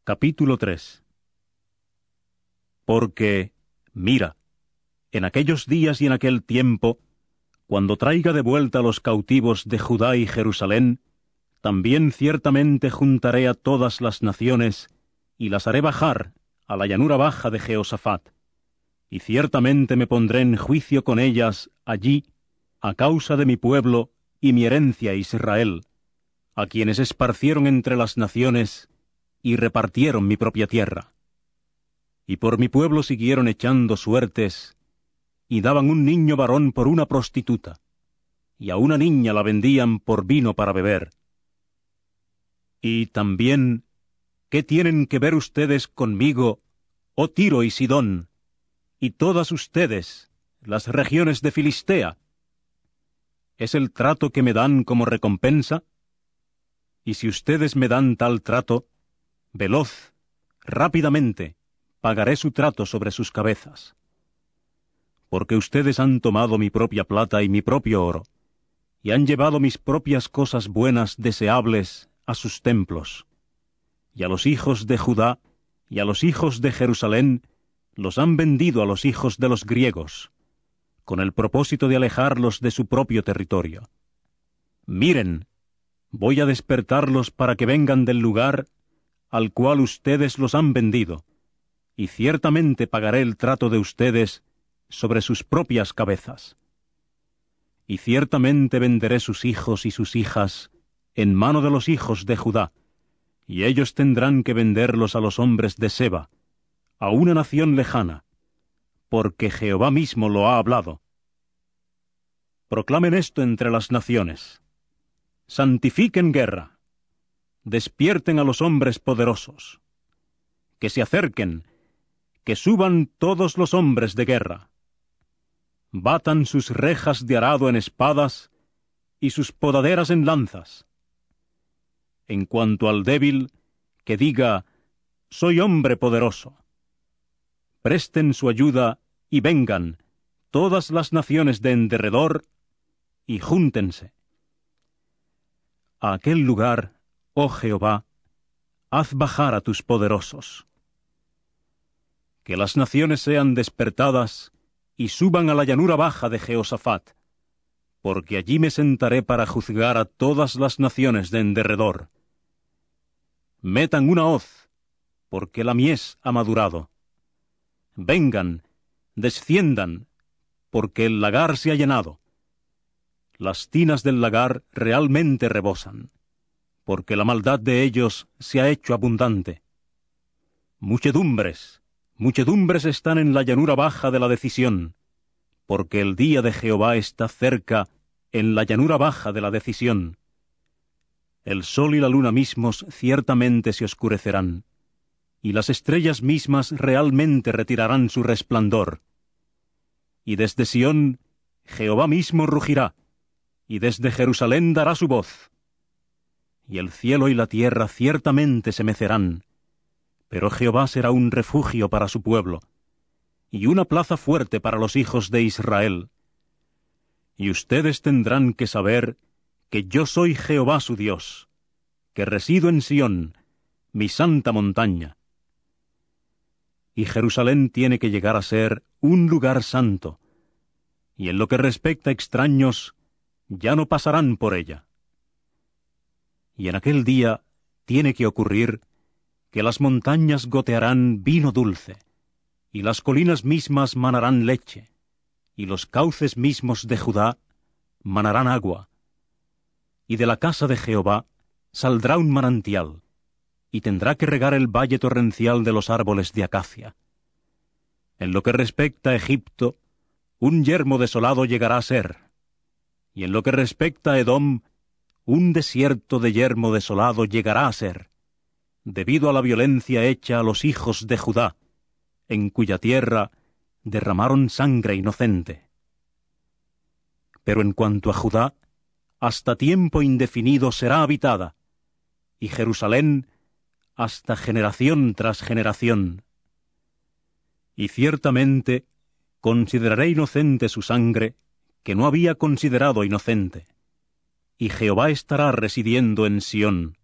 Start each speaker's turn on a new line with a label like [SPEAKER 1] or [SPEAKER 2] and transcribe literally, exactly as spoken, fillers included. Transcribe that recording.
[SPEAKER 1] Capítulo tres. Porque, mira, en aquellos días y en aquel tiempo, cuando traiga de vuelta a los cautivos de Judá y Jerusalén, también ciertamente juntaré a todas las naciones, y las haré bajar a la llanura baja de Jehoshaphat, y ciertamente me pondré en juicio con ellas allí, a causa de mi pueblo y mi herencia Israel, a quienes esparcieron entre las naciones, y repartieron mi propia tierra. Y por mi pueblo siguieron echando suertes, y daban un niño varón por una prostituta, y a una niña la vendían por vino para beber. Y también, ¿qué tienen que ver ustedes conmigo, oh Tiro y Sidón, y todas ustedes, las regiones de Filistea? ¿Es el trato que me dan como recompensa? Y si ustedes me dan tal trato, veloz, rápidamente, pagaré su trato sobre sus cabezas. Porque ustedes han tomado mi propia plata y mi propio oro, y han llevado mis propias cosas buenas deseables a sus templos. Y a los hijos de Judá y a los hijos de Jerusalén los han vendido a los hijos de los griegos, con el propósito de alejarlos de su propio territorio. Miren, voy a despertarlos para que vengan del lugar al cual ustedes los han vendido, y ciertamente pagaré el trato de ustedes sobre sus propias cabezas. Y ciertamente venderé sus hijos y sus hijas en mano de los hijos de Judá, y ellos tendrán que venderlos a los hombres de Seba, a una nación lejana, porque Jehová mismo lo ha hablado. Proclamen esto entre las naciones. Santifiquen guerra. Despierten a los hombres poderosos. Que se acerquen, que suban todos los hombres de guerra. Batan sus rejas de arado en espadas y sus podaderas en lanzas. En cuanto al débil, que diga, soy hombre poderoso. Presten su ayuda y vengan todas las naciones de en derredor y júntense. A aquel lugar, oh Jehová, haz bajar a tus poderosos. Que las naciones sean despertadas y suban a la llanura baja de Jehoshaphat, porque allí me sentaré para juzgar a todas las naciones de en derredor. Metan una hoz, porque la mies ha madurado. Vengan, desciendan, porque el lagar se ha llenado. Las tinas del lagar realmente rebosan, porque la maldad de ellos se ha hecho abundante. Muchedumbres, muchedumbres están en la llanura baja de la decisión, porque el día de Jehová está cerca en la llanura baja de la decisión. El sol y la luna mismos ciertamente se oscurecerán, y las estrellas mismas realmente retirarán su resplandor. Y desde Sión Jehová mismo rugirá, y desde Jerusalén dará su voz. Y el cielo y la tierra ciertamente se mecerán, pero Jehová será un refugio para su pueblo, y una plaza fuerte para los hijos de Israel. Y ustedes tendrán que saber que yo soy Jehová su Dios, que resido en Sión, mi santa montaña. Y Jerusalén tiene que llegar a ser un lugar santo, y en lo que respecta a extraños, ya no pasarán por ella. Y en aquel día tiene que ocurrir que las montañas gotearán vino dulce, y las colinas mismas manarán leche, y los cauces mismos de Judá manarán agua. Y de la casa de Jehová saldrá un manantial, y tendrá que regar el valle torrencial de los árboles de acacia. En lo que respecta a Egipto, un yermo desolado llegará a ser, y en lo que respecta a Edom, un desierto de yermo desolado llegará a ser, debido a la violencia hecha a los hijos de Judá, en cuya tierra derramaron sangre inocente. Pero en cuanto a Judá, hasta tiempo indefinido será habitada, y Jerusalén hasta generación tras generación. Y ciertamente consideraré inocente su sangre, que no había considerado inocente, y Jehová estará residiendo en Sión,